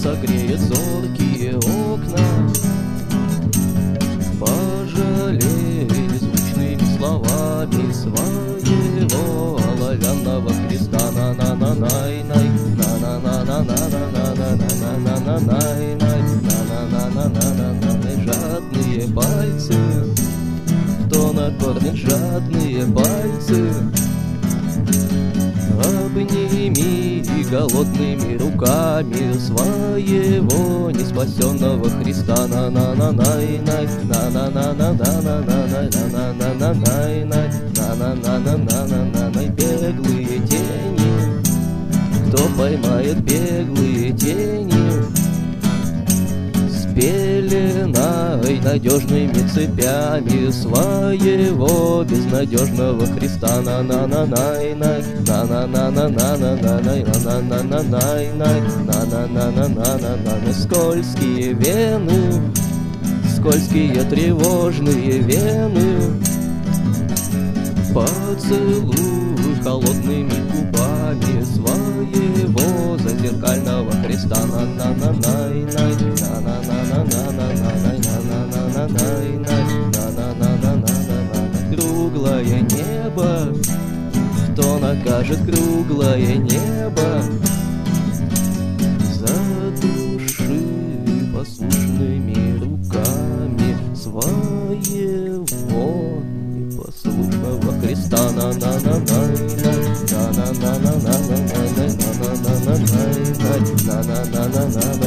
согреет зоркие окна. Пожалей звучными словами своего оловянного Христа. На-на-на-най-най, на-на-на-на-на-на-на-на-на-на-най-най, на-на-на-на-на-на-най. Жадные пальцы, кто накормит жадные пальцы? Обними голодными руками своего неспасенного Христа. На-на-на-най-най, на-на-на-на-на-на-на-най, на-на-на-на-най-най, на-на-на-на-на-на-най. Беглые тени, кто поймает беглые тени, с пеленой надежными цепями своего безнадежного Христа. На-на-на-най-най, на-на-на-на-на-на-най, на-на-на-на-най-най, на-на-на-на-на-на-най. Скользкие вены, скользкие тревожные вены, поцелуй холодными губами своего зазеркального Христа. На-на-на-най-най, на-на-на-на-на-на-най, на-на-на-на-най-най, на-на-на-на-на-на-най. Круглое небо, кто накажет круглое небо? Задуши послушными руками своего непослушного Христа. На-на-на-най-най, на-на-на-на-на-най, на-на-на-на-най, на-на-на-на-на-най.